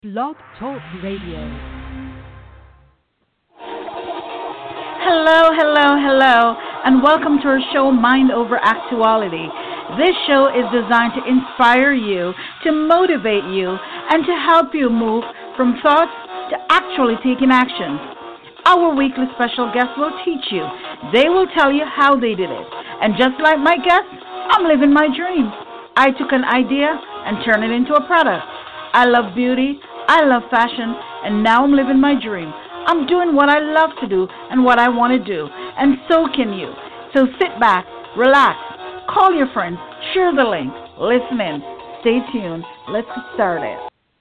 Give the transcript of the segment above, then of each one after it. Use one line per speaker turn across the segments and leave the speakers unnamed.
Blog Talk Radio.
Hello, hello, hello, and welcome to our show, Mind Over Actuality. This show is designed to inspire you, to motivate you, and to help you move from thoughts to actually taking action. Our weekly special guests will teach you. They will tell you how they did it. And just like my guests, I'm living my dream. I took an idea and turned it into a product. I love beauty, I love fashion, and now I'm living my dream. I'm doing what I love to do and what I want to do, and so can you. So sit back, relax, call your friends, share the link, listen in, stay tuned. Let's get started.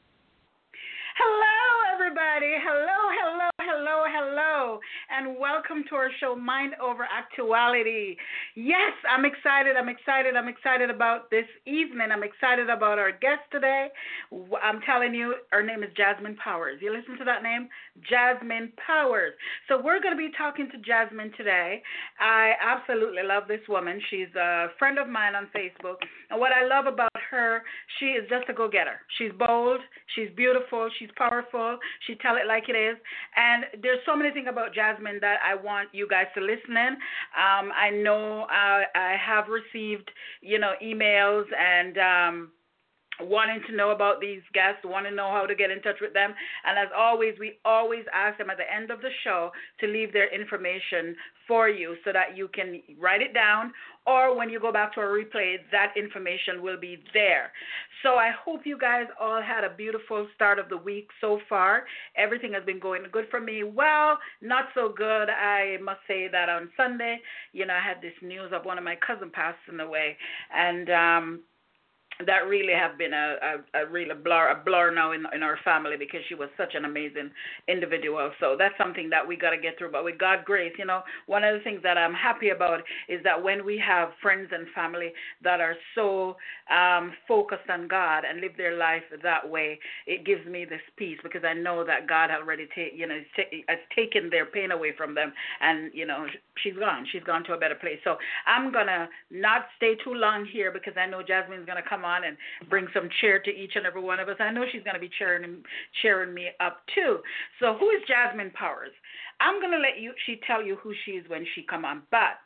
Hello, everybody. Hello, and welcome to our show, Mind Over Actuality. Yes, I'm excited about this evening. I'm excited about our guest today. I'm telling you, her name is Jasmine Powers. You listen to that name? Jasmine Powers. So we're going to be talking to Jasmine today. I absolutely love this woman. She's a friend of mine on Facebook. And what I love about her, she is just a go-getter. She's bold, she's beautiful, she's powerful, she tell it like it is. And there's so many things about Jasmine that I want you guys to listen in. I know I have received, emails and wanting to know about these guests, want to know how to get in touch with them. And as always, we always ask them at the end of the show to leave their information for you so that you can write it down, or when you go back to a replay, that information will be there. So I hope you guys all had a beautiful start of the week so far. Everything has been going good for me. Well, not so good. I must say that on Sunday, I had this news of one of my cousins passing away, and that really have been a real blur now in our family, because she was such an amazing individual. So that's something that we got to get through. But with God's grace, one of the things that I'm happy about is that when we have friends and family that are so focused on God and live their life that way, it gives me this peace, because I know that God already has taken their pain away from them, and she's gone. She's gone to a better place. So I'm gonna not stay too long here, because I know Jasmine's gonna come on and bring some cheer to each and every one of us. I know she's going to be cheering me up too. So who is Jasmine Powers? I'm going to let she tell you who she is when she come on. But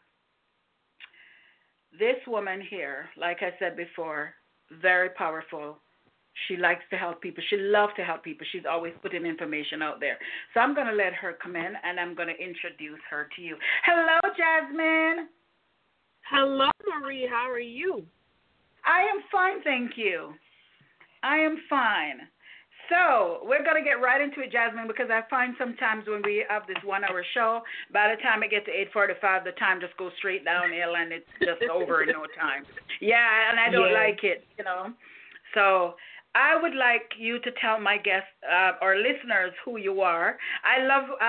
this woman here, like I said before, very powerful. She likes to help people. She loves to help people. She's always putting information out there. So I'm going to let her come in, and I'm going to introduce her to you. Hello, Jasmine.
Hello, Marie. How are you?
I am fine, thank you. I am fine. So we're going to get right into it, Jasmine, because I find sometimes when we have this 1 hour show, by the time it gets to 8:45, the time just goes straight downhill and it's just over in no time. Yeah, and I don't like it, So I would like you to tell my guests or listeners who you are. I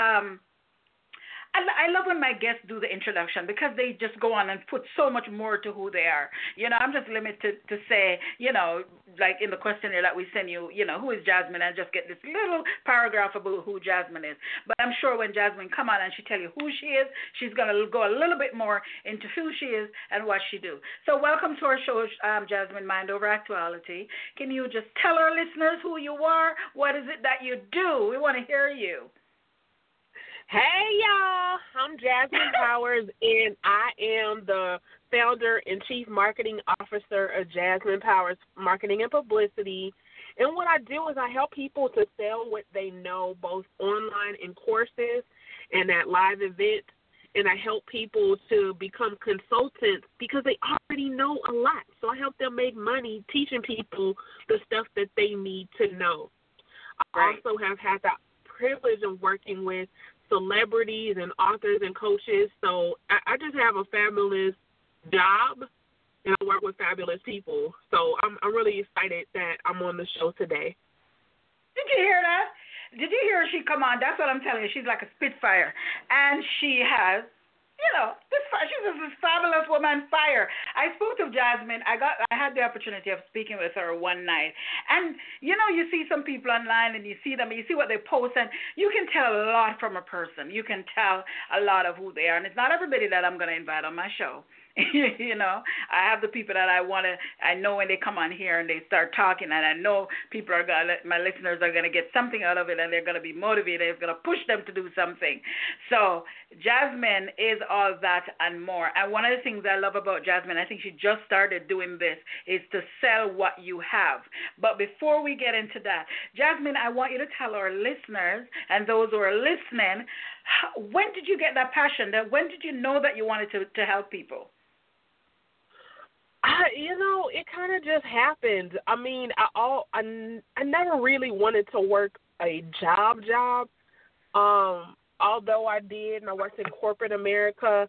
love when my guests do the introduction, because they just go on and put so much more to who they are. I'm just limited to say, like in the questionnaire that we send you, who is Jasmine, and just get this little paragraph about who Jasmine is. But I'm sure when Jasmine come on and she tell you who she is, she's going to go a little bit more into who she is and what she do. So welcome to our show, Jasmine, Mind Over Actuality. Can you just tell our listeners who you are? What is it that you do? We want to hear you.
Hey, y'all. I'm Jasmine Powers, and I am the founder and chief marketing officer of Jasmine Powers Marketing and Publicity. And what I do is I help people to sell what they know, both online in courses and at live events. And I help people to become consultants because they already know a lot. So I help them make money teaching people the stuff that they need to know. I also have had the privilege of working with celebrities and authors and coaches. So I just have a fabulous job, and I work with fabulous people. So I'm really excited that I'm on the show today.
Did you hear that? Did you hear she come on? That's what I'm telling you. She's like a spitfire. And she has, she's this fabulous woman, fire. I spoke to Jasmine. I had the opportunity of speaking with her one night. And, you see some people online and you see them, you see what they post, and you can tell a lot from a person. You can tell a lot of who they are. And it's not everybody that I'm going to invite on my show. You know, I have the people that I know when they come on here and they start talking, and I know my listeners are going to get something out of it, and they're going to be motivated. It's going to push them to do something. So Jasmine is all that and more. And one of the things I love about Jasmine, I think she just started doing this, is to sell what you have. But before we get into that, Jasmine, I want you to tell our listeners and those who are listening, when did you get that passion? When did you know that you wanted to help people?
It kind of just happened. I mean, I never really wanted to work a job. Although I did, and I worked in corporate America,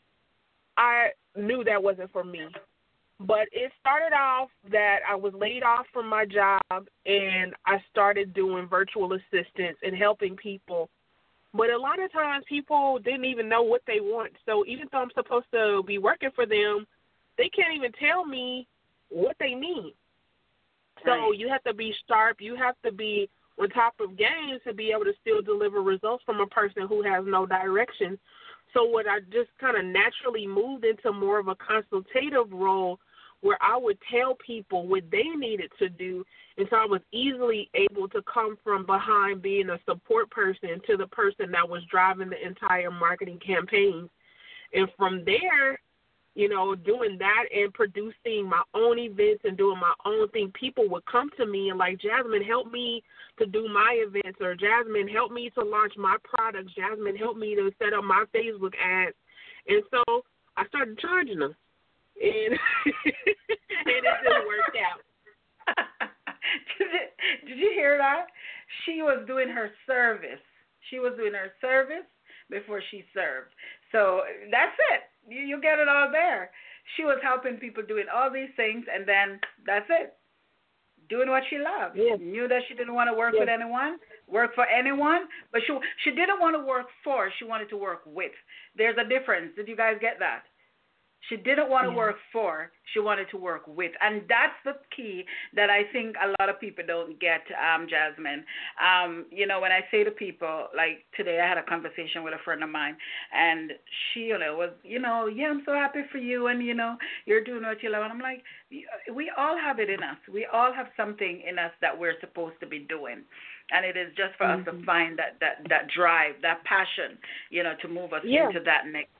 I knew that wasn't for me. But it started off that I was laid off from my job, and I started doing virtual assistance and helping people. But a lot of times people didn't even know what they want. So even though I'm supposed to be working for them, they can't even tell me what they need. So
right.
You have to be sharp. You have to be on top of game to be able to still deliver results from a person who has no direction. So what I just kind of naturally moved into more of a consultative role where I would tell people what they needed to do. And so I was easily able to come from behind being a support person to the person that was driving the entire marketing campaign. And from there, doing that and producing my own events and doing my own thing, people would come to me and like, Jasmine, help me to do my events, or Jasmine, help me to launch my products. Jasmine, help me to set up my Facebook ads. And so I started charging them. And, and it just worked out.
Did you hear that? She was doing her service. She was doing her service before she served. So that's it. You get it all there. She was helping people doing all these things, and then that's it. Doing what she loved.
Yes.
Knew that she didn't want to work with anyone, work for anyone, but she didn't want to work for, she wanted to work with. There's a difference. Did you guys get that? She didn't want to work for, she wanted to work with. And that's the key that I think a lot of people don't get, Jasmine. When I say to people, like today I had a conversation with a friend of mine, and she was, I'm so happy for you, and, you're doing what you love. And I'm like, we all have it in us. We all have something in us that we're supposed to be doing. And it is just for us to find that drive, that passion, to move us into that next,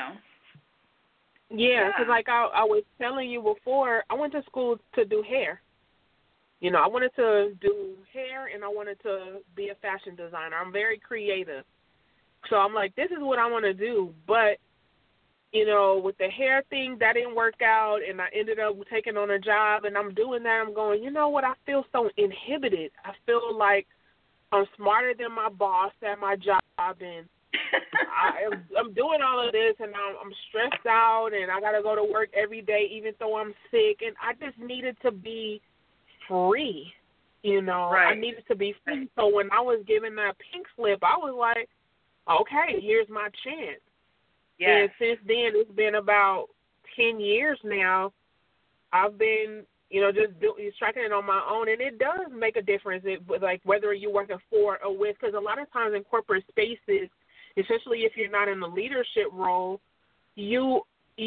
Yeah, because like I was telling you before, I went to school to do hair. I wanted to do hair, and I wanted to be a fashion designer. I'm very creative. So I'm like, this is what I want to do. But, with the hair thing, that didn't work out, and I ended up taking on a job, and I'm doing that. I'm going, you know what, I feel so inhibited. I feel like I'm smarter than my boss at my job, and I'm doing all of this, and I'm stressed out, and I got to go to work every day even though I'm sick, and I just needed to be free,
Right.
I needed to be free. So when I was given that pink slip, I was like, okay, here's my chance.
Yes.
And since then, it's been about 10 years now. I've been, just striking it on my own, and it does make a difference, like whether you're working for or with, because a lot of times in corporate spaces, especially if you're not in the leadership role, you're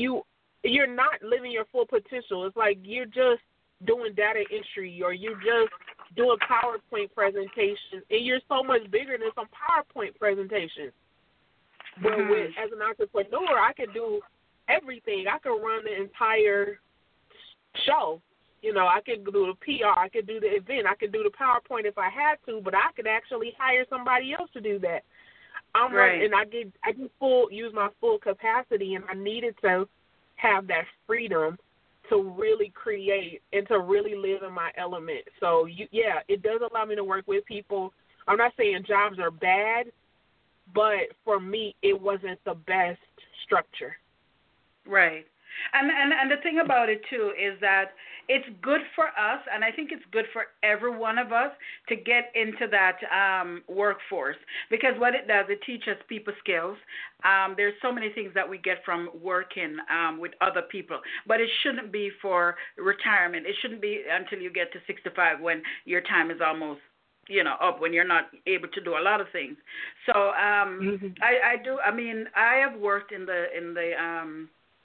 not living your full potential. It's like you're just doing data entry, or you're just doing PowerPoint presentations, and you're so much bigger than some PowerPoint presentations. But as an entrepreneur, I could do everything. I could run the entire show. I could do the PR, I could do the event, I could do the PowerPoint if I had to, but I could actually hire somebody else to do that.
Right.
And I just use my full capacity, and I needed to have that freedom to really create and to really live in my element. So, it does allow me to work with people. I'm not saying jobs are bad, but for me, it wasn't the best structure.
Right. And the thing about it, too, is that it's good for us, and I think it's good for every one of us to get into that workforce, because what it does, it teaches people skills. There's so many things that we get from working with other people, but it shouldn't be for retirement. It shouldn't be until you get to 65 when your time is almost up, when you're not able to do a lot of things. So I have worked in the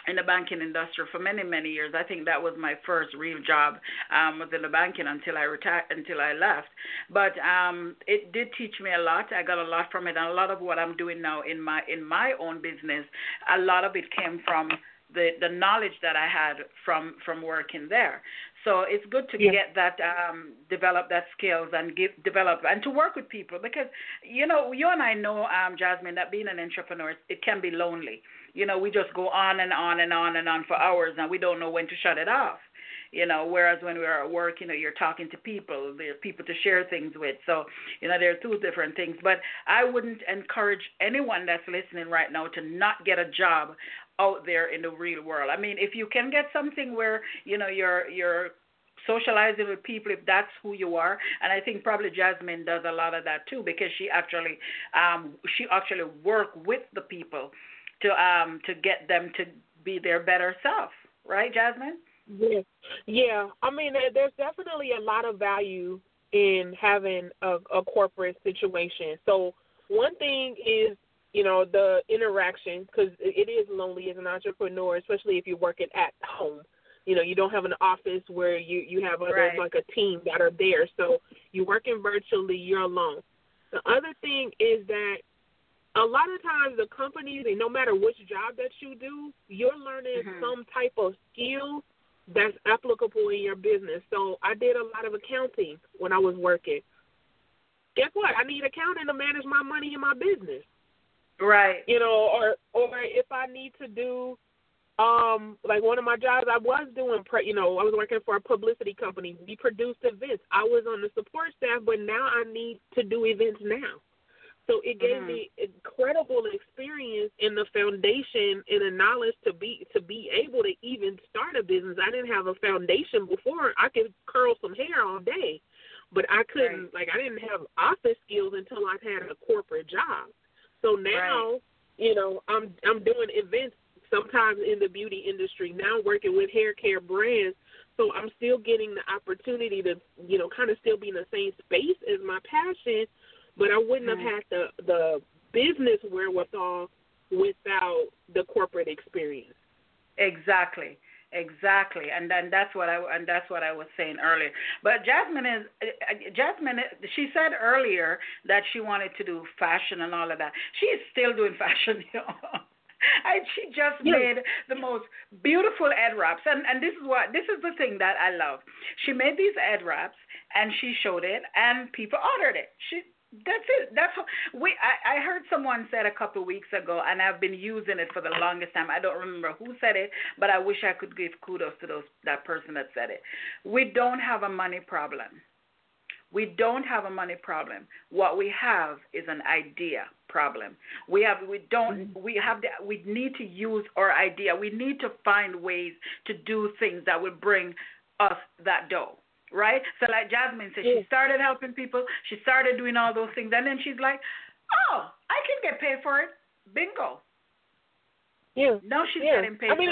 in the banking industry for many, many years. I think that was my first real job, was in the banking until I left. But it did teach me a lot. I got a lot from it, and a lot of what I'm doing now in my own business, a lot of it came from the knowledge that I had from working there. So it's good to get that, develop that skills and develop and to work with people, because you and I know, Jasmine, that being an entrepreneur, it can be lonely. We just go on and on and on and on for hours, and we don't know when to shut it off. Whereas when we're at work, you're talking to people, there's people to share things with. So, there are two different things. But I wouldn't encourage anyone that's listening right now to not get a job out there in the real world. I mean, if you can get something where, you're socializing with people, if that's who you are, and I think probably Jasmine does a lot of that too, because she actually work with the people to get them to be their better self, right, Jasmine?
Yeah. I mean, there's definitely a lot of value in having a corporate situation. So one thing is, the interaction, because it is lonely as an entrepreneur, especially if you're working at home. You don't have an office where you have like a team that are there. So you're working virtually, you're alone. The other thing is that a lot of times the companies, and no matter which job that you do, you're learning some type of skill that's applicable in your business. So I did a lot of accounting when I was working. Guess what? I need accounting to manage my money in my business.
Right.
Or if I need to do, like one of my jobs, I was doing, I was working for a publicity company. We produced events. I was on the support staff, but now I need to do events now. So it gave me incredible experience in the foundation and the knowledge to be able to even start a business. I didn't have a foundation before. I could curl some hair all day, but I couldn't, I didn't have office skills until I had a corporate job. So now, I'm doing events sometimes in the beauty industry, now working with hair care brands. So I'm still getting the opportunity to, kind of still be in the same space as my passion, but I wouldn't have had the business wherewithal without the corporate experience.
Exactly, and then that's what I was saying earlier. But Jasmine, she said earlier that she wanted to do fashion and all of that. She is still doing fashion, And she just made the most beautiful ad wraps, and this is the thing that I love. She made these ad wraps and she showed it, and people ordered it. That's it. That's how I heard someone said a couple of weeks ago, and I've been using it for the longest time. I don't remember who said it, but I wish I could give kudos to that person that said it. We don't have a money problem. We don't have a money problem. What we have is an idea problem. We need to use our idea. We need to find ways to do things that will bring us that dough. Right? So like Jasmine said, she started helping people. She started doing all those things. And then she's like, oh, I can get paid for it. Bingo.
Yeah.
Now she's getting paid for it.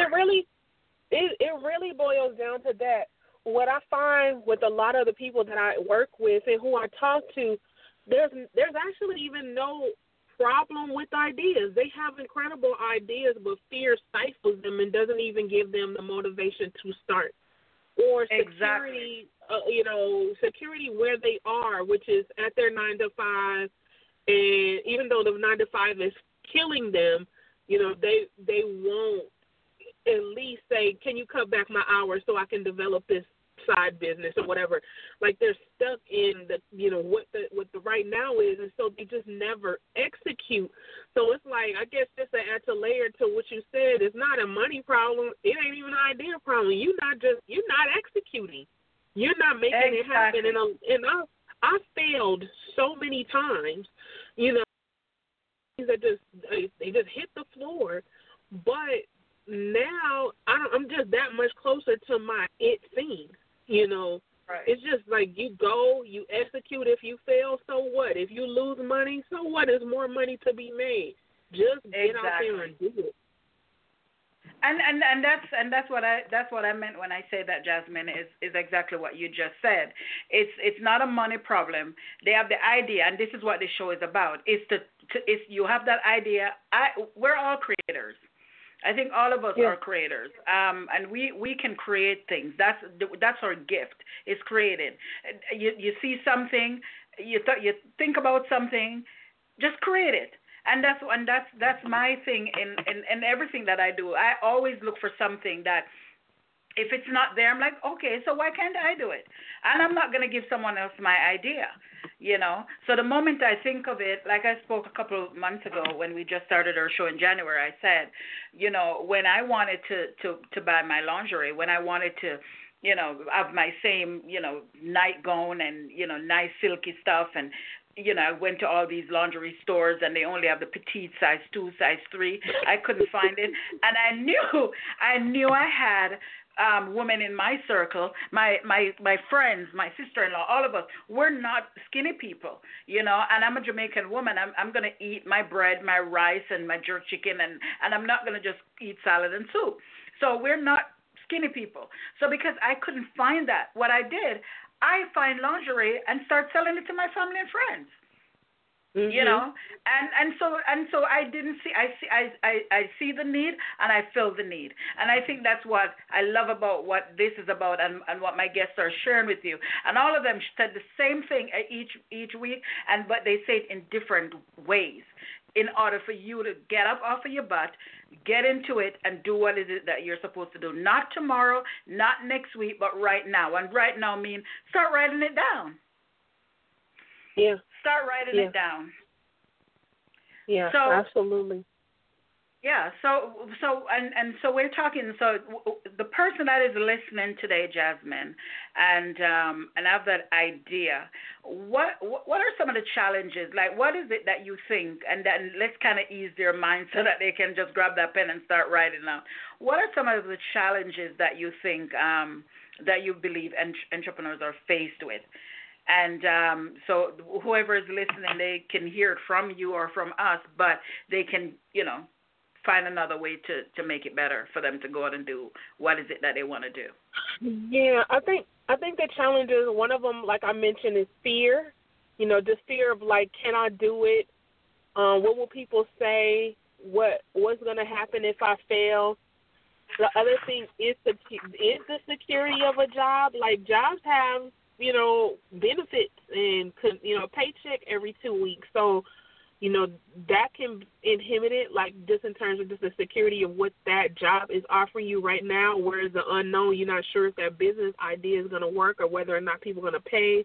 It really boils down to that. What I find with a lot of the people that I work with and who I talk to, there's actually even no problem with ideas. They have incredible ideas, but fear stifles them and doesn't even give them the motivation to start. Or security, security where they are, which is at their 9 to 5, and even though the 9 to 5 is killing them, they won't at least say, "Can you cut back my hours so I can develop this side business or whatever?" Like they're stuck in what the right now is, and so they just never execute. So it's like, I guess just to add a layer to what you said, it's not a money problem. It ain't even an idea problem. You're not executing. You're not making it happen. And I failed so many times. That they just hit the floor, but now I'm just that much closer to my it thing.
Right.
It's just like you go, you execute. If you fail, so what? If you lose money, so what? There's more money to be made. Just get out there and do it.
And that's what I meant when I say that, Jasmine, is exactly what you just said. It's not a money problem. They have the idea, and this is what the show is about. It's you have that idea. We're all creators. I think all of us
Yeah.
are creators, and we can create things. That's our gift. Is creating. You see something, you think about something, just create it. And that's my thing in everything that I do. I always look for something that, if it's not there, I'm like, okay, so why can't I do it? And I'm not going to give someone else my idea, you know. So the moment I think of it, like I spoke a couple of months ago when we just started our show in January, I said, you know, when I wanted to buy my lingerie, when I wanted to, you know, have my same, you know, nightgown and, you know, nice silky stuff, and you know, I went to all these lingerie stores and they only have the petite size 2, size 3. I couldn't find it, and I knew I had women in my circle, my friends, my sister-in-law, all of us, we're not skinny people, you know, and I'm a Jamaican woman. I'm going to eat my bread, my rice, and my jerk chicken, and I'm not going to just eat salad and soup. So we're not skinny people. So because I couldn't find that, what I did, I find lingerie and start selling it to my family and friends.
Mm-hmm.
You know, and so I didn't see I see the need and I fill the need, and I think that's what I love about what this is about and what my guests are sharing with you. And all of them said the same thing each week, but they say it in different ways. In order for you to get up off of your butt, get into it, and do what it is that you're supposed to do. Not tomorrow, not next week, but right now. And right now means start writing it down.
Yeah.
Start writing it down.
Yeah,
so,
absolutely.
Yeah, so we're talking. So the person that is listening today, Jasmine, and have that idea. What are some of the challenges? Like, what is it that you think? And then let's kind of ease their mind so that they can just grab that pen and start writing out. What are some of the challenges that you think that you believe entrepreneurs are faced with? And so whoever is listening, they can hear it from you or from us, but they can, you know, find another way to make it better for them to go out and do what is it that they want to do.
Yeah, I think the challenge is, one of them, like I mentioned, is fear. You know, just fear of, like, can I do it? What will people say? What's going to happen if I fail? The other thing is the security of a job. Like, jobs have, you know, benefits and, you know, paycheck every 2 weeks. So, you know, that can inhibit it, like, just in terms of just the security of what that job is offering you right now, whereas the unknown, you're not sure if that business idea is going to work or whether or not people are going to pay.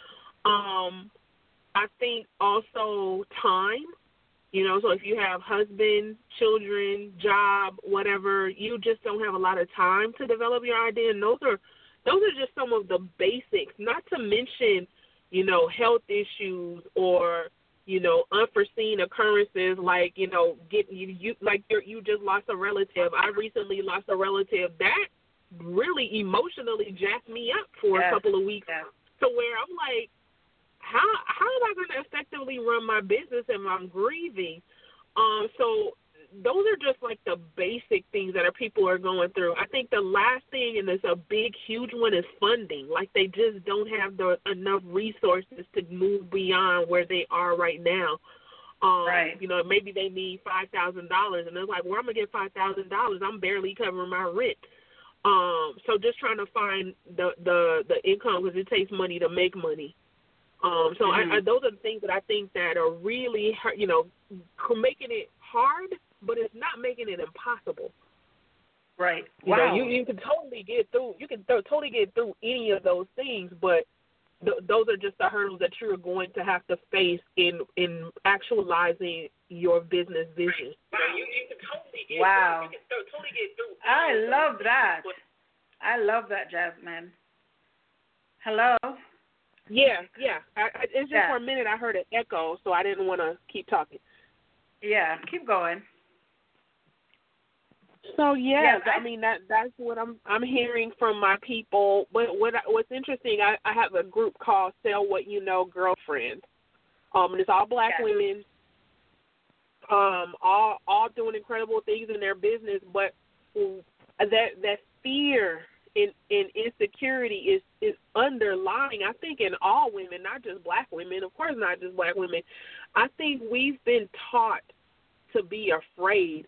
I think also time, you know, so if you have husband, children, job, whatever, you just don't have a lot of time to develop your idea, and those are just some of the basics, not to mention, you know, health issues or, you know, unforeseen occurrences, like, you know, you just lost a relative. I recently lost a relative. That really emotionally jacked me up for a couple of weeks, to where I'm like, how am I going to effectively run my business and I'm grieving? So those are just like the basic things that people are going through. I think the last thing, and it's a big, huge one, is funding. Like, they just don't have enough resources to move beyond where they are right now.
Right.
You know, maybe they need $5,000, and they're like, where am I going to get $5,000? I'm barely covering my rent. So just trying to find the income, because it takes money to make money. So those are the things that I think that are really, you know, making it hard, but it's not making it impossible.
Right.
Wow. You know, you can totally get through. You can totally get through any of those things, but those are just the hurdles that you're going to have to face in actualizing your business vision. You can totally get
wow.
Through. You can totally get through.
I love that. I love that, Jasmine. Hello.
Yeah. It's just for a minute I heard an echo, so I didn't want to keep talking.
Yeah, keep going.
So I mean that's what I'm hearing from my people. But what's interesting, I have a group called Sell What You Know Girlfriends. And it's all black women, all doing incredible things in their business, but that fear and insecurity is underlying, I think, in all women, not just black women. Of course, not just black women. I think we've been taught to be afraid.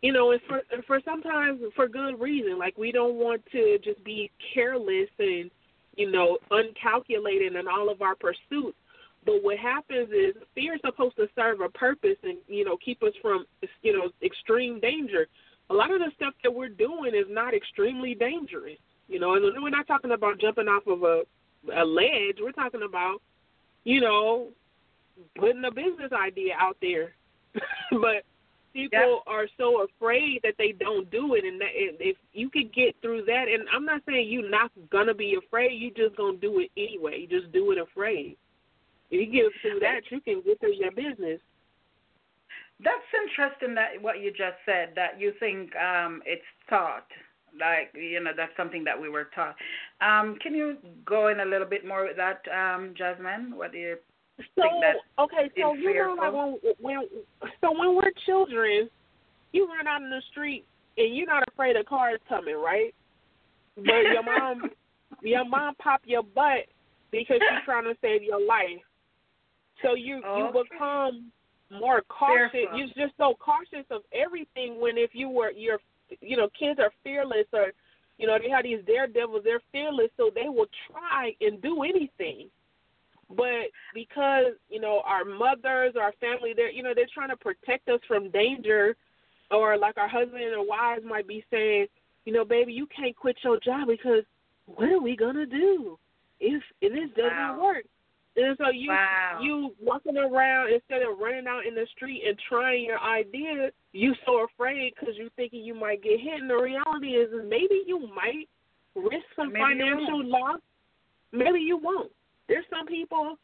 you know, and for sometimes for good reason. Like, we don't want to just be careless and, you know, uncalculated in all of our pursuits. But what happens is fear is supposed to serve a purpose and, you know, keep us from, you know, extreme danger. A lot of the stuff that we're doing is not extremely dangerous. You know, and we're not talking about jumping off of a ledge. We're talking about, you know, putting a business idea out there. But people are so afraid that they don't do it. And that, if you could get through that, and I'm not saying you're not going to be afraid, you just going to do it anyway. You just do it afraid. If you get through that, you can get through your business.
That's interesting that what you just said, that you think it's taught. Like, you know, that's something that we were taught. Can you go in a little bit more with that, Jasmine? What do you think that
okay, so
is
you know, like when we're children, you run out in the street and you're not afraid a car is coming, right? But your mom pop your butt because she's trying to save your life. So you become more cautious.
Fearful.
You're just so cautious of everything. When if you're you know, kids are fearless, or, you know, they have these daredevils, they're fearless, so they will try and do anything. But because, you know, our mothers, our family, they're trying to protect us from danger, or like our husband and wives might be saying, you know, baby, you can't quit your job because what are we going to do if this doesn't work? And so you walking around, instead of running out in the street and trying your idea, you so afraid because you're thinking you might get hit. And the reality is maybe you might risk some financial loss. Maybe you won't. There's some people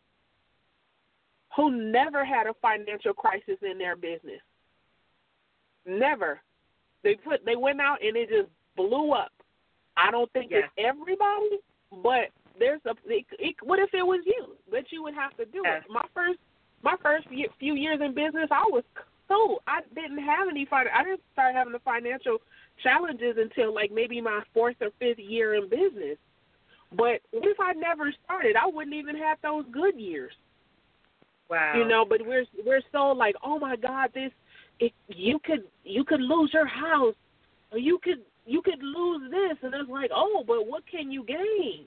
who never had a financial crisis in their business. Never. They went out and it just blew up. I don't think it's everybody, but what if it was you? But you would have to do it. My first few years in business, I was cool. I didn't start having the financial challenges until like maybe my 4th or 5th year in business. But what if I never started? I wouldn't even have those good years.
Wow.
You know, but we're so like, oh my God, you could lose your house, or you could lose this, and it's like, oh, but what can you gain?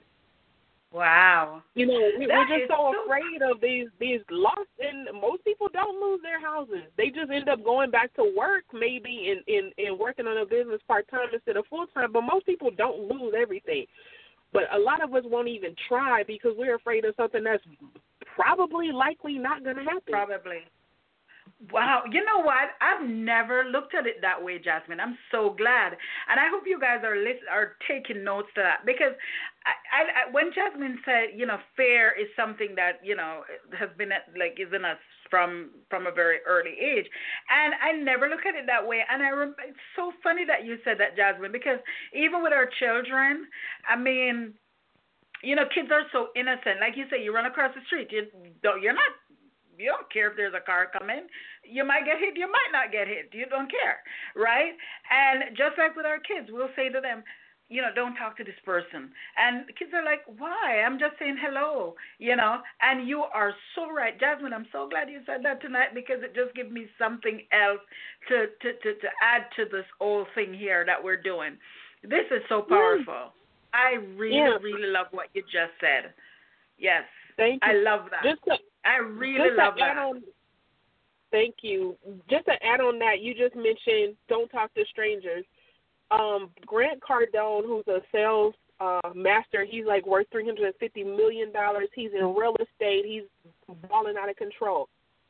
Wow.
You know, we're just so afraid of these loss, and most people don't lose their houses. They just end up going back to work maybe and working on a business part-time instead of full-time, but most people don't lose everything. But a lot of us won't even try because we're afraid of something that's probably likely not going to happen.
Probably. Wow. You know what? I've never looked at it that way, Jasmine. I'm so glad. And I hope you guys are taking notes to that, because I when Jasmine said, you know, fear is something that, you know, has been is in us from a very early age. And I never look at it that way. And it's so funny that you said that, Jasmine, because even with our children, I mean, you know, kids are so innocent. Like you say, you run across the street, you don't care if there's a car coming. You might get hit, you might not get hit. You don't care, right? And just like with our kids, we'll say to them, you know, don't talk to this person. And the kids are like, why? I'm just saying hello, you know. And you are so right. Jasmine, I'm so glad you said that tonight, because it just gives me something else to add to this whole thing here that we're doing. This is so powerful. I really love what you just said. Yes.
Thank you.
I love that. I really love that.
Thank you. Just to add on that, you just mentioned don't talk to strangers. Grant Cardone, who's a sales master, he's like worth $350 million. He's in real estate. He's balling out of control.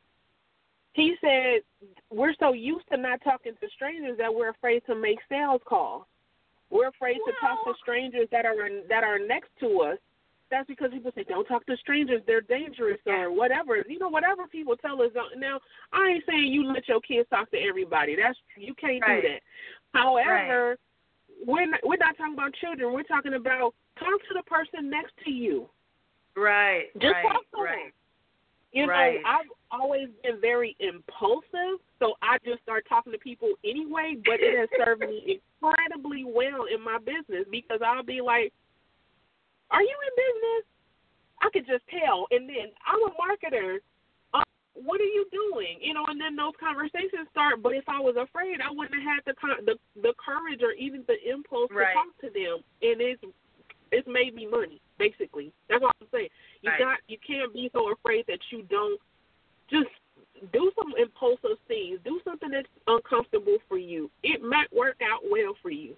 He said we're so used to not talking to strangers that we're afraid to make sales calls. We're afraid to talk to strangers that are next to us. That's because people say, don't talk to strangers, they're dangerous, or whatever. You know, whatever people tell us. Now, I ain't saying you let your kids talk to everybody. You can't do that. However, we're not talking about children. We're talking about talk to the person next to you.
Right.
Just talk to them. You know, I've always been very impulsive, so I just start talking to people anyway, but it has served me incredibly well in my business, because I'll be like, are you in business? I could just tell. And then I'm a marketer. what are you doing? And then those conversations start. But if I was afraid, I wouldn't have had the courage or even the impulse to talk to them. And it's made me money, basically. That's what I'm saying. You can't be so afraid that you don't just do some impulsive things. Do something that's uncomfortable for you. It might work out well for you.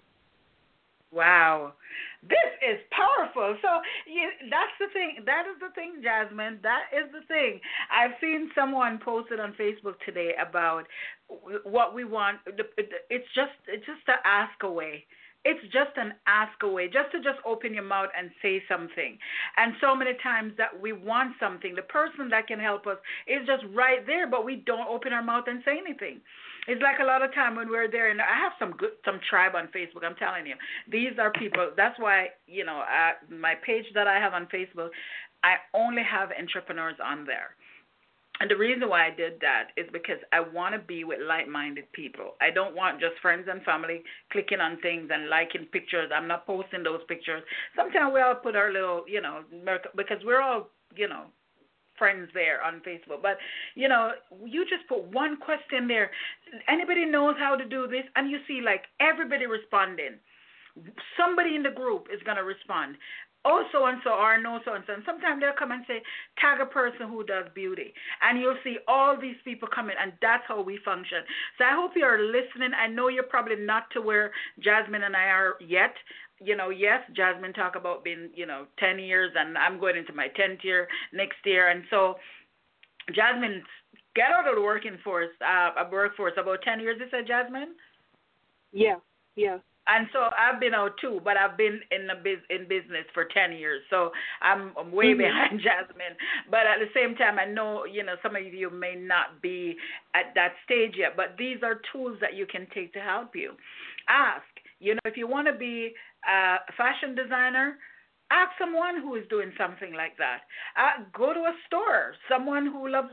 Wow. This is powerful. So that's the thing. That is the thing, Jasmine. That is the thing. I've seen someone posted on Facebook today about what we want. It's just to ask away. It's just an ask away, just to open your mouth and say something. And so many times that we want something, the person that can help us is just right there, but we don't open our mouth and say anything. It's like a lot of time when we're there, and I have some tribe on Facebook, I'm telling you. These are people, that's why, my page that I have on Facebook, I only have entrepreneurs on there. And the reason why I did that is because I want to be with like-minded people. I don't want just friends and family clicking on things and liking pictures. I'm not posting those pictures. Sometimes we all put our little, because we're all, friends there on Facebook. But, you just put one question there. Anybody knows how to do this? And you see, like, everybody responding. Somebody in the group is going to respond. Oh, so-and-so, or no, so-and-so. And sometimes they'll come and say, tag a person who does beauty. And you'll see all these people coming, and that's how we function. So I hope you're listening. I know you're probably not to where Jasmine and I are yet. Yes, Jasmine talk about being, 10 years, and I'm going into my 10th year next year. And so, Jasmine, get out of the workforce about 10 years, you said, Jasmine?
Yeah.
And so I've been out too, but I've been in business for 10 years. So I'm way behind Jasmine. But at the same time, I know, some of you may not be at that stage yet, but these are tools that you can take to help you. Ask, if you want to be a fashion designer, ask someone who is doing something like that. Go to a store, someone who loves,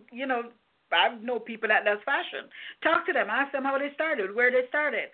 I know people that does fashion. Talk to them. Ask them how they started, where they started.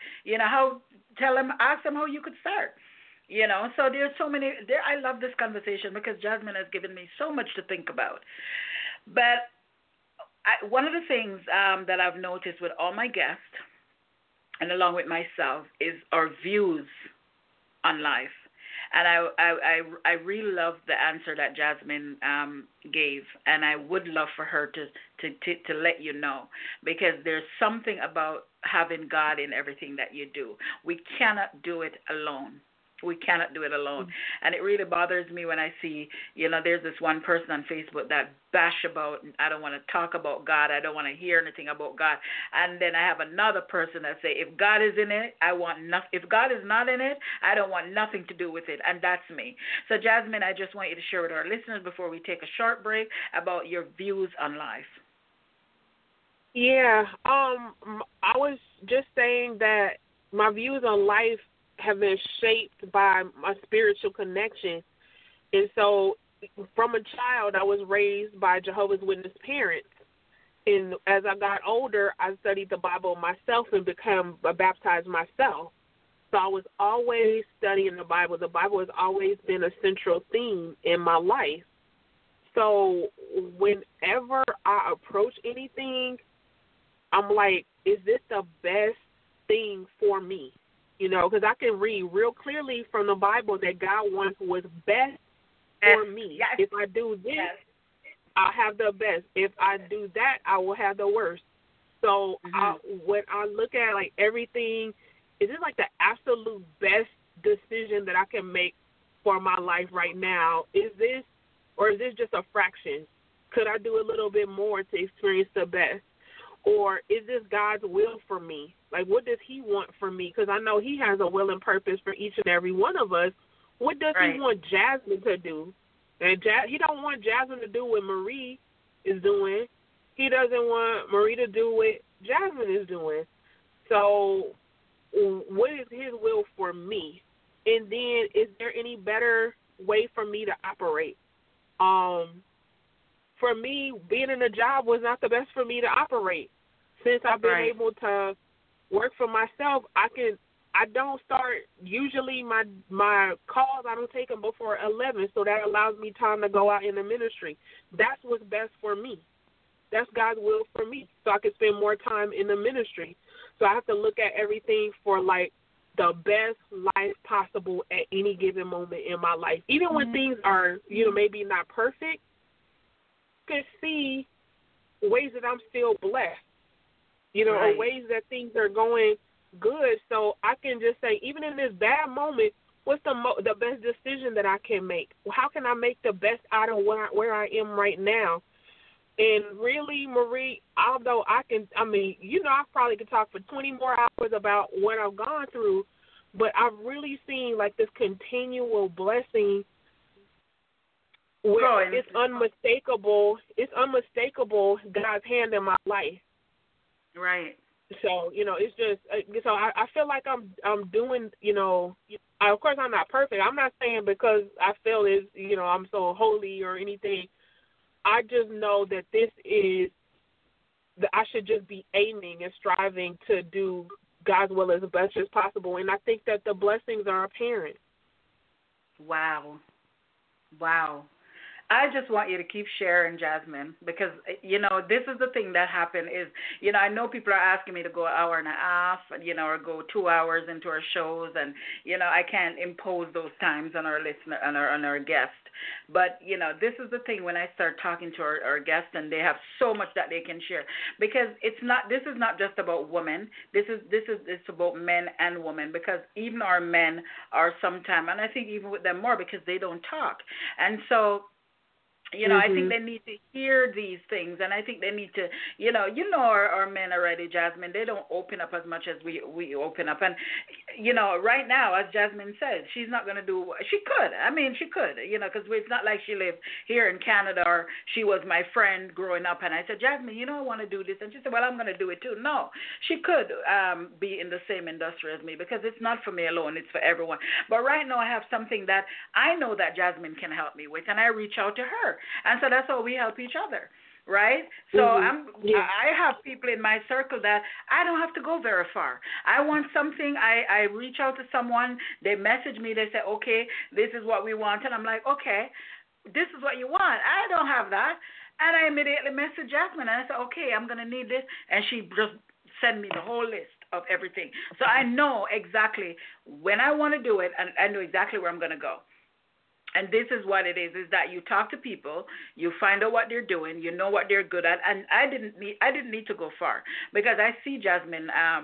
Ask them how you could start. So there's so many. I love this conversation because Jasmine has given me so much to think about. But one of the things that I've noticed with all my guests, and along with myself, is our views on life. And I really love the answer that Jasmine gave, and I would love for her to let you know, because there's something about having God in everything that you do. We cannot do it alone. We cannot do it alone. And it really bothers me when I see, there's this one person on Facebook that bash about, I don't want to talk about God, I don't want to hear anything about God. And then I have another person that say, if God is in it, I want nothing. If God is not in it, I don't want nothing to do with it. And that's me. So, Jasmine, I just want you to share with our listeners before we take a short break about your views on life.
Yeah, I was just saying that my views on life have been shaped by my spiritual connection. And so from a child, I was raised by Jehovah's Witness parents. And as I got older, I studied the Bible myself and became baptized myself. So I was always studying the Bible. The Bible has always been a central theme in my life. So whenever I approach anything, I'm like, is this the best thing for me? Because I can read real clearly from the Bible that God wants what's best for me.
Yes.
If I do this, I'll have the best. If I do that, I will have the worst. So when I look at, like, everything, is it like the absolute best decision that I can make for my life right now? Is this just a fraction? Could I do a little bit more to experience the best? Or is this God's will for me? Like, what does he want for me? Because I know he has a will and purpose for each and every one of us. What does he want Jasmine to do? And he don't want Jasmine to do what Marie is doing. He doesn't want Marie to do what Jasmine is doing. So what is his will for me? And then is there any better way for me to operate? For me, being in a job was not the best for me to operate. Since I've been able to work for myself, I don't start, usually my calls, I don't take them before 11, so that allows me time to go out in the ministry. That's what's best for me. that's God's will for me, so I can spend more time in the ministry. So I have to look at everything for, like, the best life possible at any given moment in my life. Even when things are, maybe not perfect, I can see ways that I'm still blessed, or ways that things are going good. So I can just say, even in this bad moment, what's the best decision that I can make? How can I make the best out of where I am right now? And really, Marie, although I probably could talk for 20 more hours about what I've gone through, but I've really seen, like, this continual blessing where it's unmistakable. It's unmistakable, God's hand in my life.
Right.
So, it's just, so I feel like I'm doing, of course I'm not perfect. I'm not saying because I feel I'm so holy or anything. I just know that I should just be aiming and striving to do God's will as best as possible. And I think that the blessings are apparent.
Wow. I just want you to keep sharing, Jasmine, because, this is the thing that happened is, I know people are asking me to go an hour and a half, or go 2 hours into our shows, and, I can't impose those times on our listener, on our guest. But, this is the thing when I start talking to our guests, and they have so much that they can share, because this is not just about women. It's about men and women, because even our men are sometimes, and I think even with them more, because they don't talk. And so, I think they need to hear these things, and I think they need to, our men already, Jasmine, they don't open up as much as we open up. And, right now, as Jasmine said, she's not going to do, she could, because it's not like she lived here in Canada or she was my friend growing up, and I said, Jasmine, I want to do this. And she said, well, I'm going to do it too. No, she could be in the same industry as me, because it's not for me alone, it's for everyone. But right now I have something that I know that Jasmine can help me with, and I reach out to her. And so that's how we help each other, right? So I have people in my circle that I don't have to go very far. I want something, I reach out to someone, they message me, they say, okay, this is what we want. And I'm like, okay, this is what you want. I don't have that. And I immediately message Jasmine, and I say, okay, I'm going to need this. And she just send me the whole list of everything. So I know exactly when I want to do it, and I know exactly where I'm going to go. And this is what it is that you talk to people, you find out what they're doing, you know what they're good at. And I didn't need to go far, because I see Jasmine,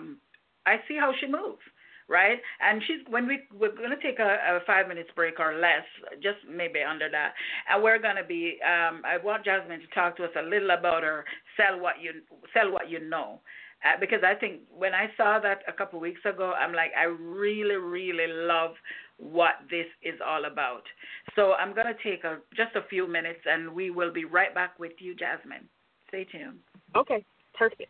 I see how she moves, right? And we're going to take a 5 minutes break or less, just maybe under that. And we're going to be, I want Jasmine to talk to us a little about her sell what you know. Because I think when I saw that a couple of weeks ago, I'm like, I really, really love what this is all about. So I'm going to take just a few minutes, and we will be right back with you, Jasmine. Stay tuned.
Okay, perfect.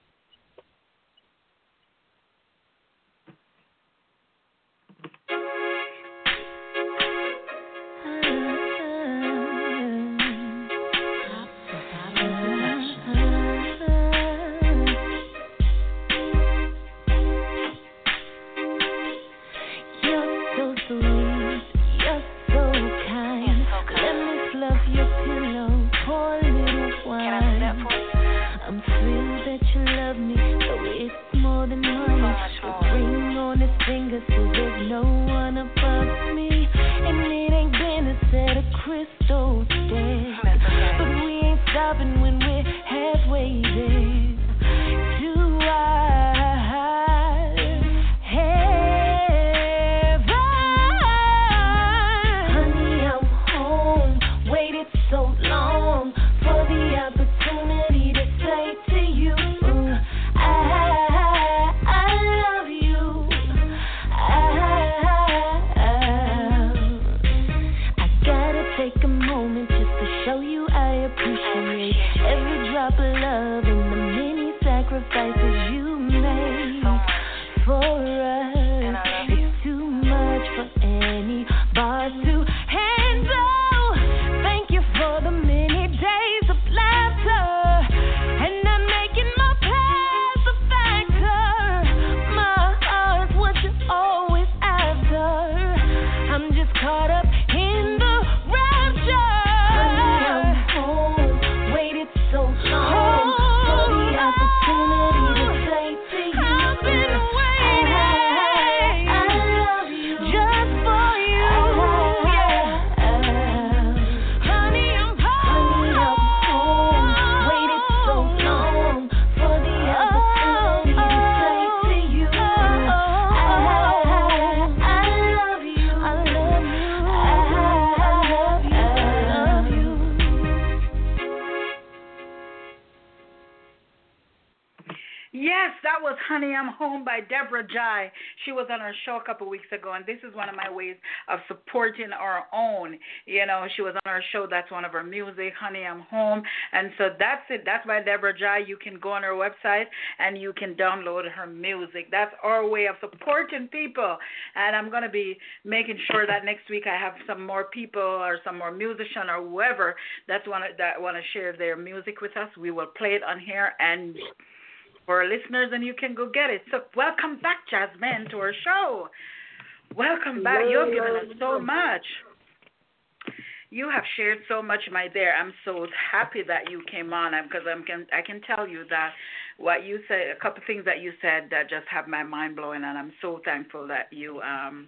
So long.
Yes, that was Honey, I'm Home by Deborah Jai. She was on our show a couple weeks ago, and this is one of my ways of supporting our own. She was on our show. That's one of her music, Honey, I'm Home. And so that's it. That's by Deborah Jai. You can go on her website, and you can download her music. That's our way of supporting people. And I'm going to be making sure that next week I have some more people or some more musician or whoever that want to share their music with us. We will play it on here and for our listeners, and you can go get it. So welcome back, Jasmine, to our show. Welcome back. You've given us so much. You have shared so much, my dear. I'm so happy that you came on because I can tell you that what you said, a couple of things that you said that just have my mind blowing, and I'm so thankful that you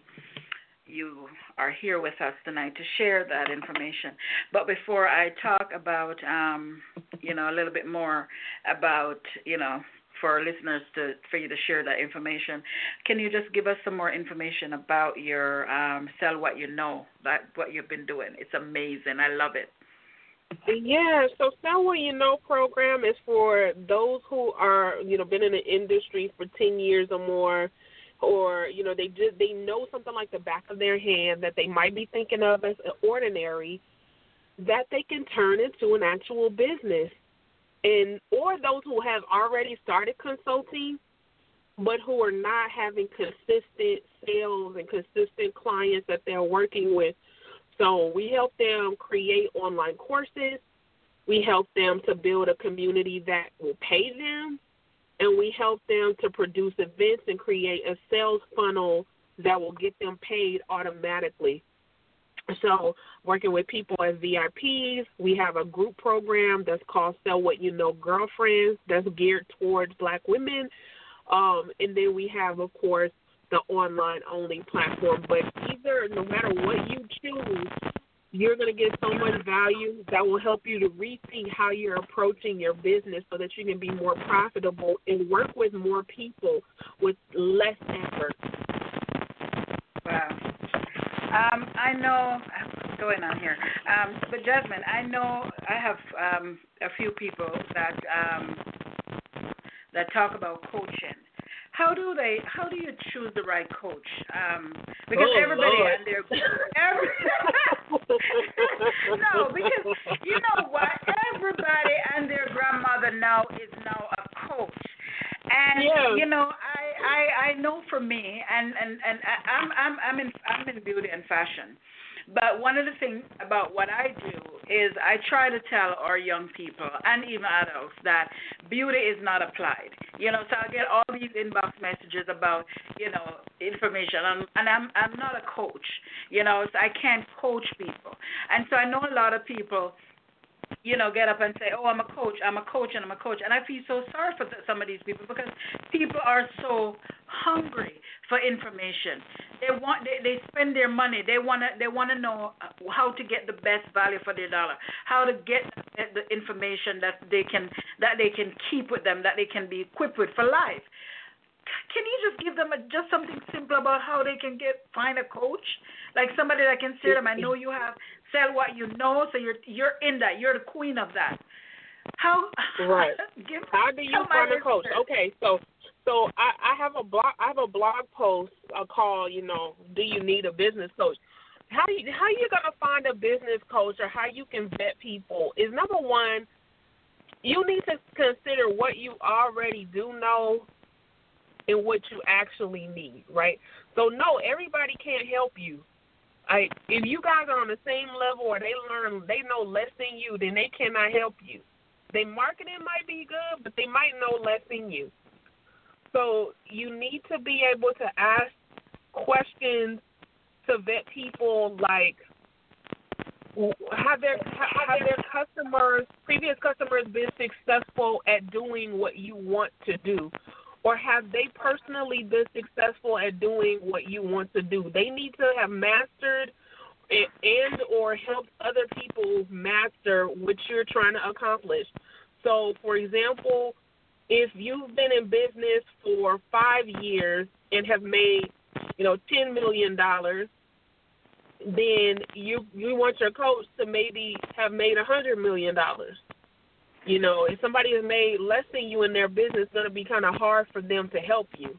are here with us tonight to share that information. But before I talk about, a little bit more about, for our listeners for you to share that information, can you just give us some more information about your Sell What You Know, what you've been doing? It's amazing. I love it.
Yeah, so Sell What You Know program is for those who are, been in the industry for 10 years or more, or, they know something like the back of their hand that they might be thinking of as ordinary, that they can turn into an actual business. Or those who have already started consulting, but who are not having consistent sales and consistent clients that they're working with. So we help them create online courses. We help them to build a community that will pay them. And we help them to produce events and create a sales funnel that will get them paid automatically. So working with people as VIPs, we have a group program that's called Sell What You Know Girlfriends that's geared towards Black women. And then we have, of course, the online-only platform. But no matter what you choose, you're going to get so much value that will help you to rethink how you're approaching your business so that you can be more profitable and work with more people with less effort.
Wow. I know what's going on here. But Jasmine, I know I have a few people that talk about coaching. How do you choose the right coach? Because everybody and their no, because you know what? Everybody and their grandmother now is a coach. And I know for me, and I'm in beauty and fashion, but one of the things about what I do is I try to tell our young people and even adults that beauty is not applied. So I get all these inbox messages about information, and I'm not a coach. So I can't coach people, and so I know a lot of people get up and say, oh, I'm a coach, and I'm a coach. And I feel so sorry for some of these people because people are so hungry for information. They spend their money. They want to know how to get the best value for their dollar, how to get the information that they can keep with them, that they can be equipped with for life. Can you just give them just something simple about how they can find a coach, like somebody that can say to them, I know you have Sell What You Know, so you're in that, you're the queen of that. How
do you find a coach? Okay, so I have a blog post called Do You Need a Business Coach? How you gonna find a business coach or how you can vet people is number one, you need to consider what you already do know and what you actually need, right? So, no, everybody can't help you. If you guys are on the same level or they know less than you, then they cannot help you. Their marketing might be good, but they might know less than you. So you need to be able to ask questions to vet people like, have their previous customers been successful at doing what you want to do? Or have they personally been successful at doing what you want to do? They need to have mastered and or helped other people master what you're trying to accomplish. So, for example, if you've been in business for 5 years and have made, $10 million, then you want your coach to maybe have made $100 million. You know, if somebody has made less than you in their business, it's going to be kind of hard for them to help you.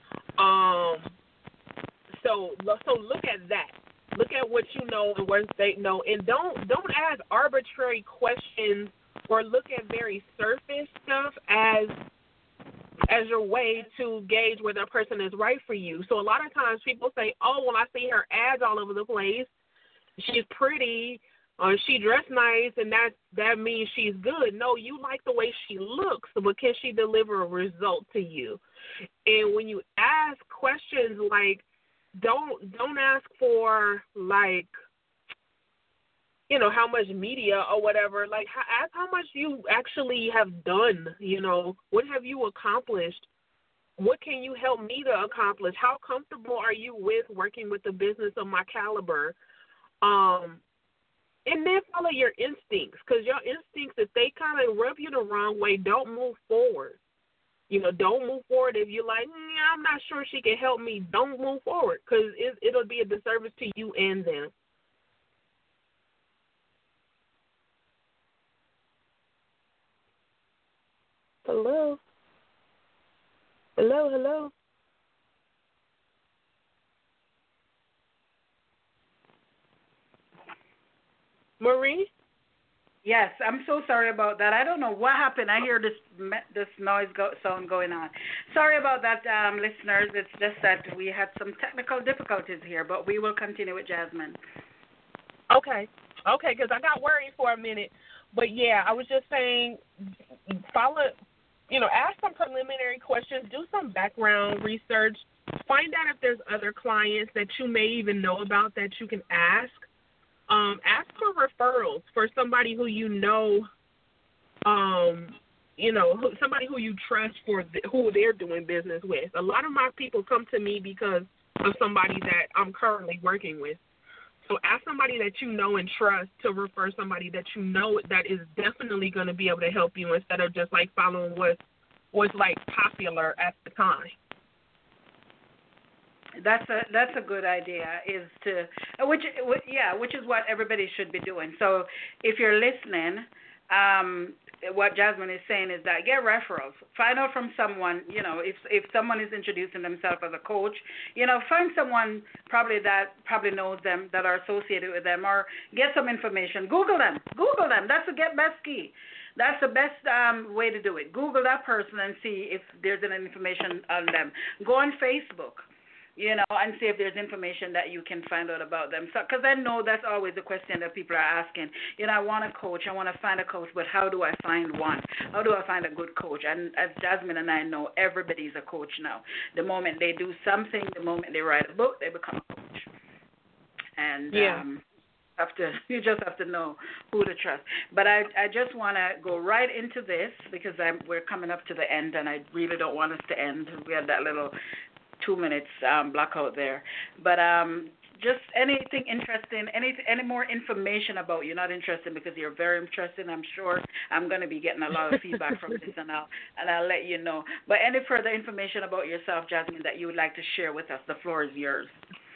So look at that. Look at what you know and what they know, and don't ask arbitrary questions or look at very surface stuff as your way to gauge whether a person is right for you. So a lot of times people say, oh, well, I see her ads all over the place. She's pretty, or she dressed nice, and that means she's good. No, you like the way she looks, but can she deliver a result to you? And when you ask questions like, don't ask for, like, you know, how much media or whatever. Like, ask how much you actually have done, you know. What have you accomplished? What can you help me to accomplish? How comfortable are you with working with a business of my caliber? And then follow your instincts, because your instincts, if they kind of rub you the wrong way, don't move forward. You know, don't move forward if you're like, I'm not sure she can help me. Don't move forward, because it'll be a disservice to you and them. Hello? Hello, hello? Marie?
Yes, I'm so sorry about that. I don't know what happened. I hear this noise sound going on. Sorry about that, listeners. It's just that we had some technical difficulties here, but we will continue with Jasmine.
Okay, because I got worried for a minute. But, yeah, I was just saying, ask some preliminary questions, do some background research, find out if there's other clients that you may even know about that you can ask. Ask for referrals for somebody who somebody who you trust for who they're doing business with. A lot of my people come to me because of somebody that I'm currently working with. So ask somebody that you know and trust to refer somebody that you know that is definitely going to be able to help you, instead of just like following what's like popular at the time.
That's a good idea, which is what everybody should be doing. So if you're listening, what Jasmine is saying is that get referrals. Find out from someone, you know, if someone is introducing themselves as a coach, you know, find someone that knows them, that are associated with them, or get some information. Google them. That's the best key. That's the best way to do it. Google that person and see if there's any information on them. Go on Facebook, you know, and see if there's information that you can find out about them. So, because I know that's always the question that people are asking. You know, I want a coach. I want to find a coach, but how do I find one? How do I find a good coach? And as Jasmine and I know, everybody's a coach now. The moment they do something, the moment they write a book, they become a coach. And you just have to know who to trust. But I just want to go right into this because we're coming up to the end, and I really don't want us to end. We had that little 2 minutes blackout there. But just anything interesting, any more information about you, not interesting because you're very interesting, I'm sure I'm going to be getting a lot of feedback from this, and I'll let you know. But any further information about yourself, Jasmine, that you would like to share with us, the floor is yours.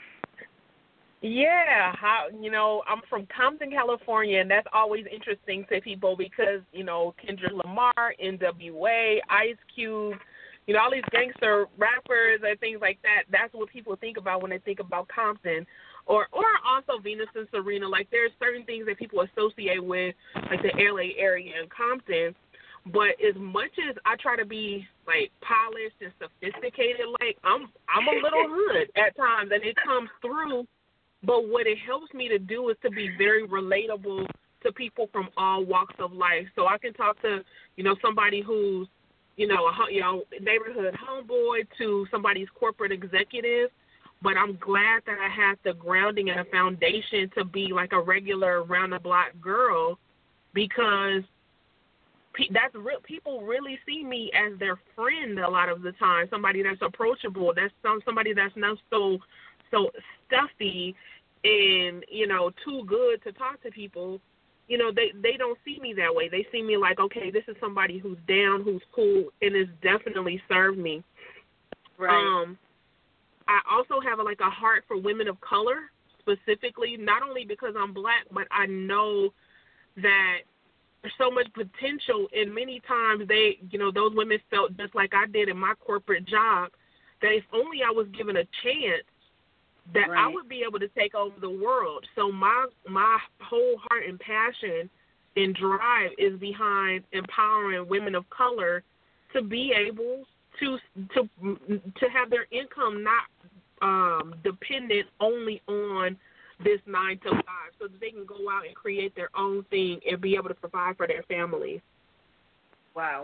Yeah, I'm from Compton, California, and that's always interesting to people because, you know, Kendrick Lamar, NWA, Ice Cube, you know, all these gangster rappers and things like that, that's what people think about when they think about Compton. Or also Venus and Serena. Like, there's certain things that people associate with, like, the L.A. area and Compton. But as much as I try to be, like, polished and sophisticated, like, I'm a little hood at times, and it comes through. But what it helps me to do is to be very relatable to people from all walks of life. So I can talk to, you know, somebody who's, you know, neighborhood homeboy to somebody's corporate executive. But I'm glad that I have the grounding and a foundation to be like a regular round-the-block girl, because that's real. People really see me as their friend a lot of the time, somebody that's approachable, that's somebody that's not so stuffy and, you know, too good to talk to people. You know, they don't see me that way. They see me like, okay, this is somebody who's down, who's cool, and it's definitely served me.
Right.
I also have a heart for women of color specifically, not only because I'm black, but I know that there's so much potential, and many times they, those women felt just like I did in my corporate job, that if only I was given a chance, that I would be able to take over the world. So my whole heart and passion and drive is behind empowering women of color to be able to have their income not dependent only on this 9 to 5, so that they can go out and create their own thing and be able to provide for their families.
Wow.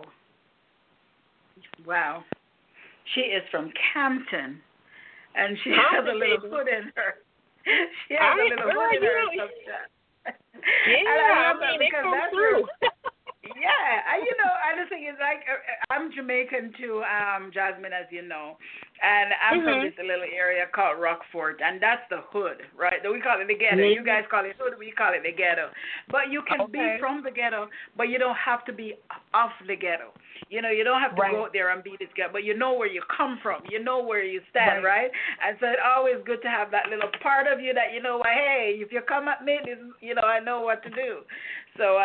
She is from Campton, and she has a little hood in her. She has a little hood in her.
Yeah, I mean, it comes through.
Yeah, I just think it's like I'm Jamaican too, Jasmine, as you know, and I'm from this little area called Rockford, and that's the hood, right? We call it the ghetto. You guys call it hood, we call it the ghetto. But you can be from the ghetto, but you don't have to be off the ghetto. You don't have to go out there and be this ghetto, but you know where you come from. You know where you stand, right? And so it's always good to have that little part of you that hey, if you come at me, this, I know what to do. So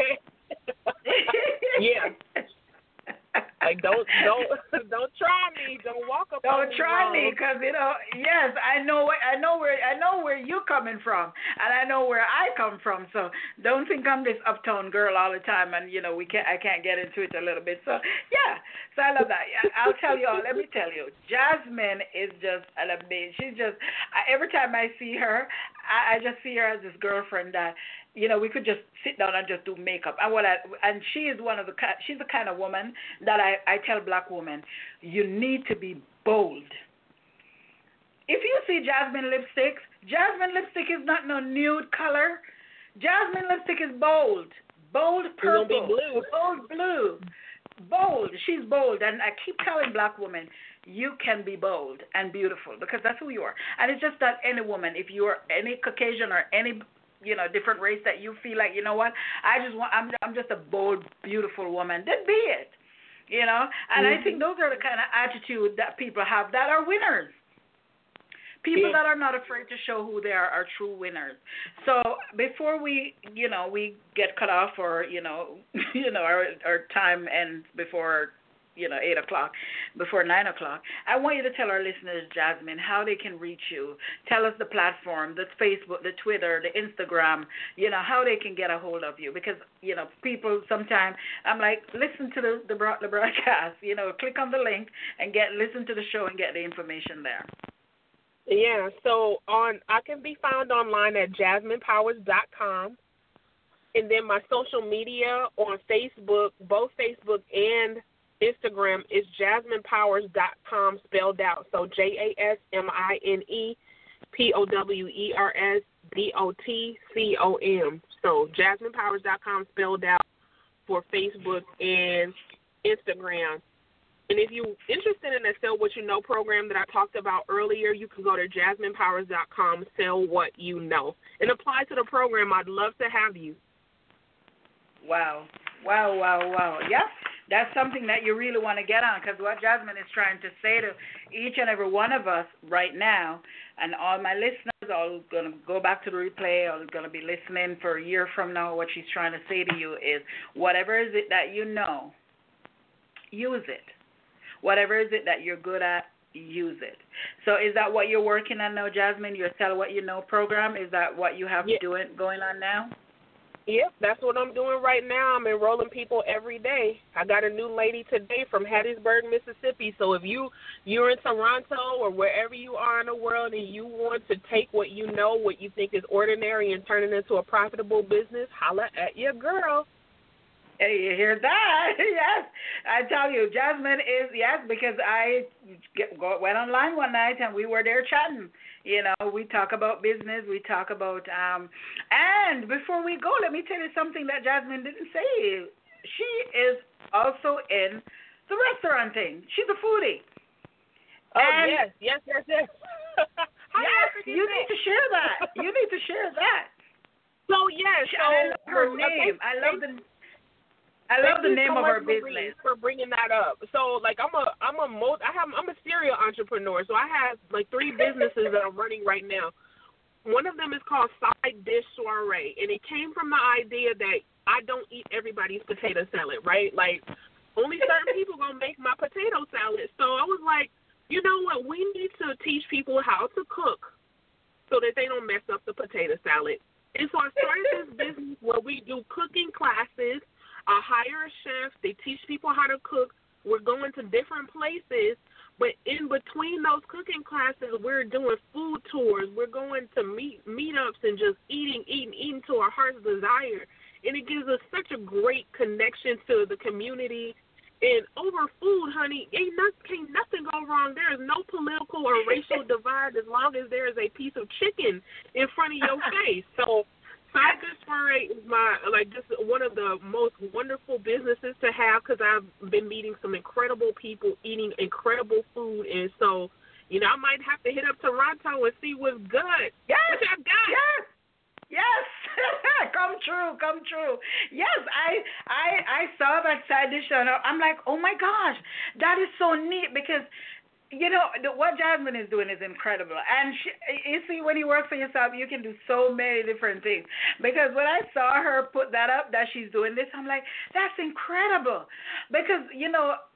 yeah. Like don't try me. Don't walk up.
Don't try me, because yes, I know where you're coming from, and I know where I come from. So don't think I'm this uptown girl all the time, and I can't get into it a little bit. So yeah, so I love that. I'll tell you all. Let me tell you, Jasmine is just an amazing. She's just every time I see her, I just see her as this girlfriend that. We could just sit down and just do makeup. And she is she's the kind of woman that I tell black women, you need to be bold. If you see Jasmine lipstick is not no nude color. Jasmine lipstick is bold. Bold purple.
Blue.
Bold blue. Bold. She's bold. And I keep telling black women, you can be bold and beautiful, because that's who you are. And it's just that any woman, if you are any Caucasian or any different race that you feel like, I'm just a bold, beautiful woman, then be it, And I think those are the kind of attitude that people have that are winners. People that are not afraid to show who they are true winners. So before we get cut off, or our time ends before 8 o'clock, before 9 o'clock, I want you to tell our listeners, Jasmine, how they can reach you. Tell us the platform, the Facebook, the Twitter, the Instagram, how they can get a hold of you. Because, people sometimes, I'm like, listen to the broadcast, click on the link and listen to the show and get the information there.
Yeah, so I can be found online at jasminepowers.com. And then my social media on Facebook, both Facebook and Instagram, is jasminepowers.com spelled out. So JasminePowersDotCom. So jasminepowers.com spelled out for Facebook and Instagram. And if you're interested in the Sell What You Know program that I talked about earlier, you can go to jasminepowers.com, sell what you know, and apply to the program. I'd love to have you.
Wow. Yep. That's something that you really want to get on, because what Jasmine is trying to say to each and every one of us right now, and all my listeners are going to go back to the replay or going to be listening for a year from now, what she's trying to say to you is, whatever is it that you know, use it. Whatever is it that you're good at, use it. So is that what you're working on now, Jasmine, your Sell What You Know program? Is that what you have going on now?
Yep, that's what I'm doing right now. I'm enrolling people every day. I got a new lady today from Hattiesburg, Mississippi. So if you're in Toronto or wherever you are in the world and you want to take what you know, what you think is ordinary, and turn it into a profitable business, holla at your girl.
Hey, you hear that? Yes. I tell you, Jasmine is, because I went online one night and we were there chatting. We talk about business, we talk about, and before we go, let me tell you something that Jasmine didn't say. She is also in the restaurant thing. She's a foodie.
Oh, and yes.
Yes, you need to share that. So, yes. I love her name. I love the name of her business
for bringing that up. So, I'm a serial entrepreneur. So I have 3 businesses that I'm running right now. One of them is called Side Dish Soiree, and it came from the idea that I don't eat everybody's potato salad, right? Like, only certain people going to make my potato salad. So I was like, you know what? We need to teach people how to cook so that they don't mess up the potato salad. And so I started this business where we do cooking classes. I hire a chef. They teach people how to cook. We're going to different places. But in between those cooking classes, we're doing food tours. We're going to meetups and just eating to our heart's desire. And it gives us such a great connection to the community. And over food, honey, can't nothing go wrong. There is no political or racial divide as long as there is a piece of chicken in front of your face. So Side Dish Soiree is just one of the most wonderful businesses to have because I've been meeting some incredible people eating incredible food. And so, I might have to hit up Toronto and see what's good.
Yes.
What y'all got?
Yes. Come true. Yes, I saw that Side Dish and I'm like, oh my gosh, that is so neat because what Jasmine is doing is incredible. And you see, when you work for yourself, you can do so many different things. Because when I saw her put that up, that she's doing this, I'm like, that's incredible. Because, you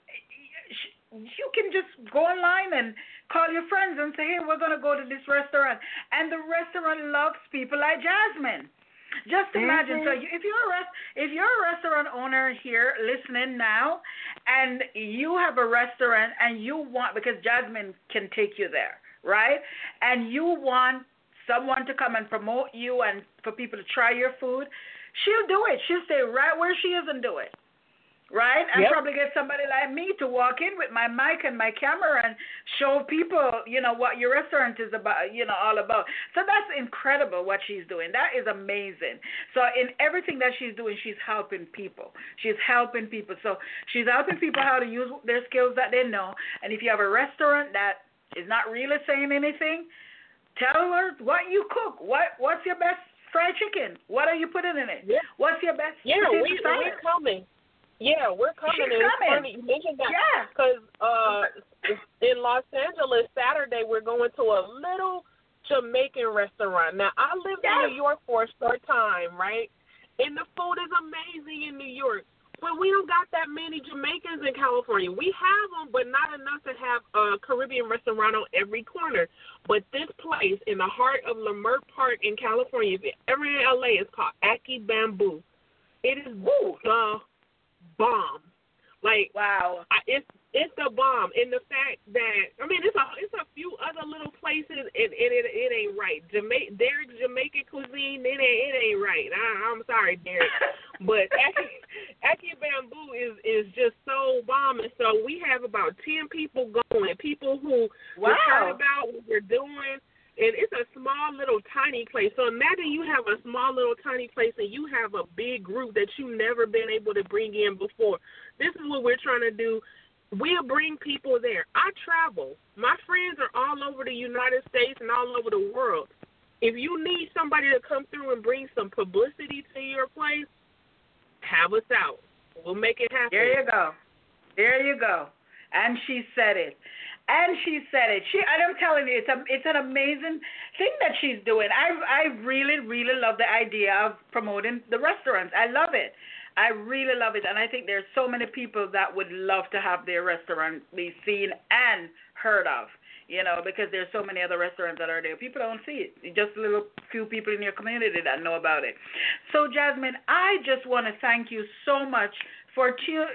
can just go online and call your friends and say, hey, we're going to go to this restaurant. And the restaurant loves people like Jasmine. Just imagine. So if you're a restaurant owner here listening now, and you have a restaurant and you want, because Jasmine can take you there, right? And you want someone to come and promote you and for people to try your food, she'll do it. She'll stay right where she is and do it. Right? And probably get somebody like me to walk in with my mic and my camera and show people, what your restaurant is about, all about. So that's incredible what she's doing. That is amazing. So in everything that she's doing, she's helping people. So she's helping people how to use their skills that they know. And if you have a restaurant that is not really saying anything, tell her what you cook. What's your best fried chicken? What are you putting in it?
Yeah.
What's your best
we're coming. Yeah, we're coming.
She's
It's funny you mentioned that because in Los Angeles, Saturday, we're going to a little Jamaican restaurant. Now, I lived in New York for a short time, right? And the food is amazing in New York. But we don't got that many Jamaicans in California. We have them, but not enough to have a Caribbean restaurant on every corner. But this place in the heart of Leimert Park in California, if you're ever in L.A., it's called Aki Bamboo. It is the bomb. Like, wow. It's the bomb. And the fact that, it's a few other little places, and it ain't right. Derek's Jamaican cuisine, it ain't right. I'm sorry, Derek. But Aki Bamboo is just so bomb. And so we have about 10 people going, people who heard about what we're doing. And it's a small little tiny place. So imagine you have a small little tiny place and you have a big group that you've never been able to bring in before. This is what we're trying to do. We'll bring people there. I travel. My friends are all over the United States and all over the world. If you need somebody to come through and bring some publicity to your place, have us out. We'll make it happen.
There you go. And she said it. And I'm telling you, it's an amazing thing that she's doing. I really, really love the idea of promoting the restaurants. I love it. I really love it. And I think there's so many people that would love to have their restaurant be seen and heard of, because there's so many other restaurants that are there. People don't see it. Just a little few people in your community that know about it. So, Jasmine, I just want to thank you so much for,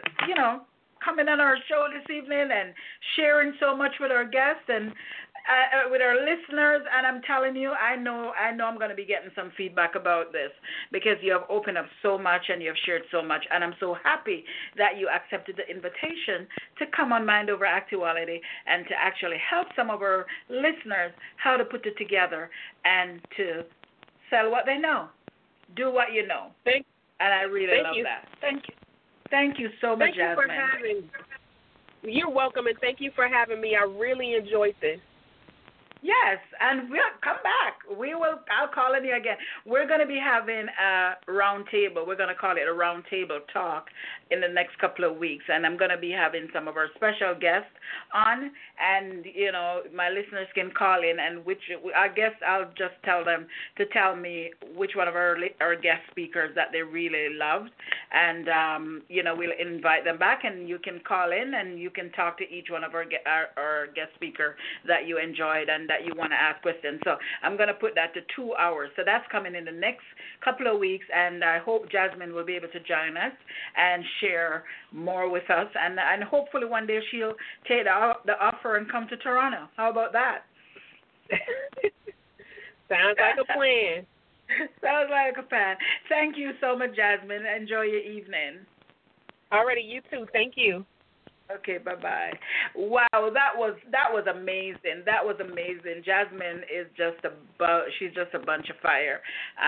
coming on our show this evening and sharing so much with our guests and with our listeners. And I'm telling you, I know I'm going to be getting some feedback about this because you have opened up so much and you have shared so much. And I'm so happy that you accepted the invitation to come on Mind Over Actuality and to actually help some of our listeners how to put it together and to sell what they know, do what you know. And I really love that. Thank you. Thank you so much, Jasmine.
Thank you for having me. You're welcome, and thank you for having me. I really enjoyed this.
Yes, and we'll come back. I'll call on you again. We're going to be having a round table. We're going to call it a round table talk in the next couple of weeks, and I'm going to be having some of our special guests on, and my listeners can call in, and I guess I'll just tell them to tell me which one of our guest speakers that they really loved, and we'll invite them back, and you can call in and you can talk to each one of our guest speaker that you enjoyed and that you want to ask questions. So I'm going to put that to 2 hours. So that's coming in the next couple of weeks, and I hope Jasmine will be able to join us and share more with us, and hopefully one day she'll take the offer and come to Toronto. How about that?
Sounds like a plan.
Sounds like a plan. Thank you so much, Jasmine. Enjoy your evening.
Alrighty, you too. Thank you.
Okay, bye-bye. Wow, that was amazing. That was amazing. Jasmine is she's just a bunch of fire.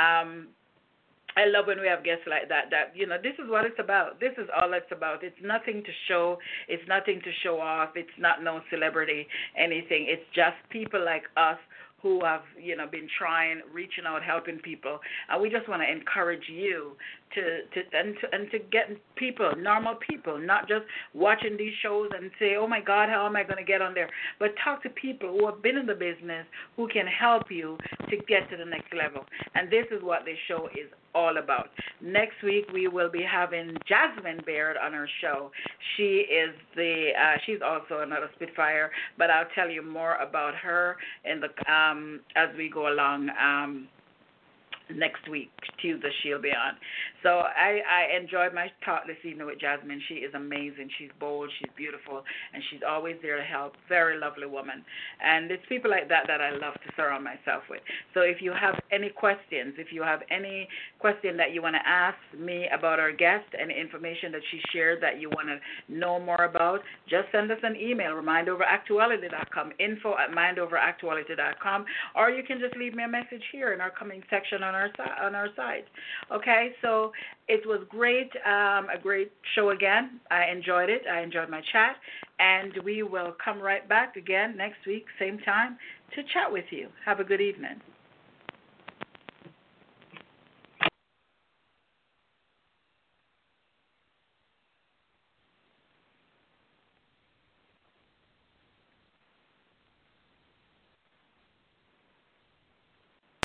I love when we have guests like that, this is what it's about. This is all it's about. It's nothing to show. It's nothing to show off. It's not no celebrity, anything. It's just people like us who have, been trying, reaching out, helping people. And we just want to encourage you to get people, normal people, not just watching these shows and say, oh, my God, how am I going to get on there? But talk to people who have been in the business who can help you to get to the next level. And this is what this show is all about. Next week, we will be having Jasmine Baird on our show. She is she's also another Spitfire, but I'll tell you more about her as we go along. Next week, Tuesday, she'll be on. So I enjoyed my talk this evening with Jasmine. She is amazing. She's bold. She's beautiful. And she's always there to help. Very lovely woman. And it's people like that I love to surround myself with. So if you have any questions, if you have any question that you want to ask me about our guest, any information that she shared that you want to know more about, just send us an email, mindoveractuality.com, info@mindoveractuality.com, or you can just leave me a message here in our coming section on our site. Okay, so it was great, a great show again. I enjoyed it. I enjoyed my chat, and we will come right back again next week, same time, to chat with you. Have a good evening.